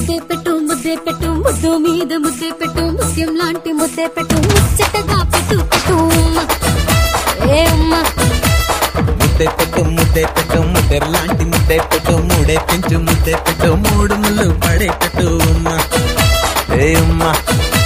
ముద్దే పెట్టు ముద్దు మీద ముద్దే పెట్టు ముత్యం లాంటి ముద్దే పెట్టు ముచ్చటగా పెట్టు పెట్టు ఏ అమ్మా ముద్దే పెట్టు ముద్దెర్ లాంటి ముద్దే పెట్టు మూడే పెంచు ముద్దే పెట్టు మూడు ముళ్ళు పడే పెట్టు అమ్మా ఏ అమ్మా